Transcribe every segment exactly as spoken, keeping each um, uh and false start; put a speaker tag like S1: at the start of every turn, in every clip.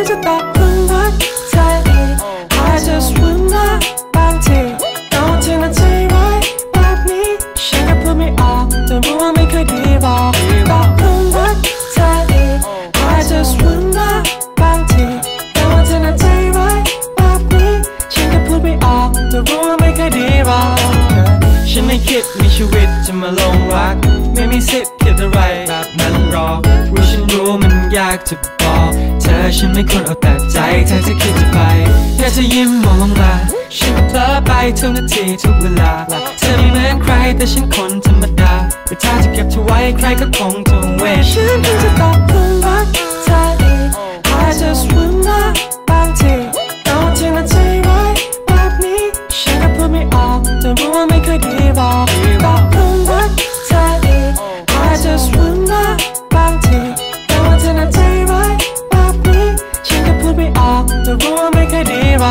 S1: จะตกหลุมรักเธออีก I just wanna บางทีตอนที่น่าใจร้ายแบบนี้ฉันก็พูดไม่ออกแต่รู้ว่าไม่เคยดีพอตกหลุมรักเธออีก I just wanna บางทีตอนที่น่าใจร้ายแบบนี้ฉันก็พูดไม่ออกแต่รู้ว่าไม่เคยดีพอฉันไม่คิดมีชีวิตจะมาลงรักไม่มีสิทธิ์คิดอะไรแบบนั้นหรอกเพราะฉันรู้มันยากจะบอกเธอฉันไม่ควรเอาแต่ใจเธอจะคิดจะไปแค่จะยิ้มมองลงมาฉันก็เพลอไปทุกนาทีทุกเวลาเธอไม่เหมือนใครแต่ฉันคนธรรมดาแต่ถ้าจะเก็บเธอไว้ใครก็คงต้องเวทฉันเพิ่งจะตกหลุมรักเธออีก I just wanna บางทีตอนที่น่าใจร้ายแบบนี้ฉันก็พูดไม่ออกแต่รู้ว่าไม่เคยดีพอตกหลุมรักเธออีก I just wanna บางทีตอนที่น่าใจร้ายแบบนี้ฉันก็พูดไม่ออกแต่รู้ว่าไม่เคยดีพอ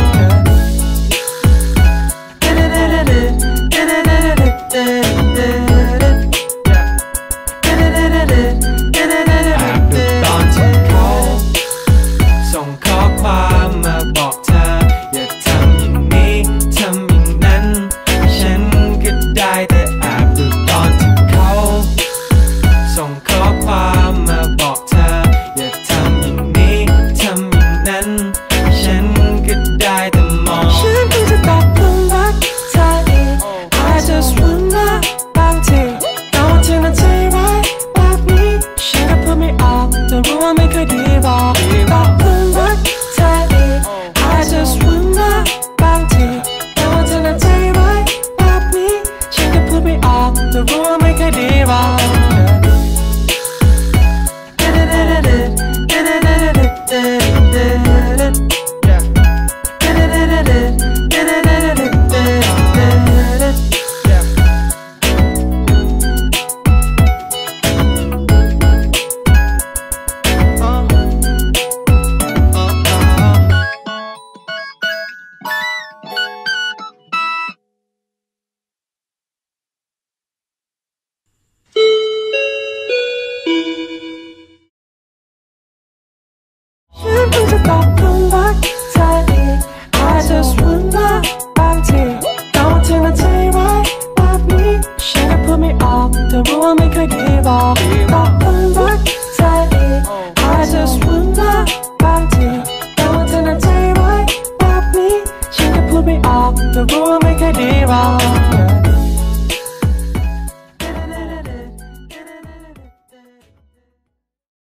S1: ส่งข้อความมาบอกเธออย่าทำอย่างนี้ทำอย่างนั้นฉันก็ได้แต่แอบดูตอนที่เขาส่งข้อความมาบอกเธออย่าทำอย่างนี้ทำอย่างนั้นฉันก็ได้แต่มองฉันเพิ่งจะตกหลุมรักเธออีก I just wanna บางทีตอนที่น่าใจร้ายแบบนี้ฉันก็พูดไม่ออกแต่รู้ว่าไม่เคยดีพอตกหลุมรักเธออีก I just wanna บางทีตอนที่น่าใจร้ายแบบนี้ฉันก็พูดไม่ออกแต่รู้ว่าไม่เคยดีพอฉันเพิ่งจะตกหลุมรักเธออีก I just wanna บางทีตอนที่น่าใจร้ายแบบนี้ฉันก็พูดไม่ออกแต่รู้ว่าไม่เคยดีพอตกหลุมรักเธออีก I just wanna บางทีตอนที่น่าใจร้ายแบบนี้ฉันก็พูดไม่ออกแต่รู้ว่าไม่เคยดีพอ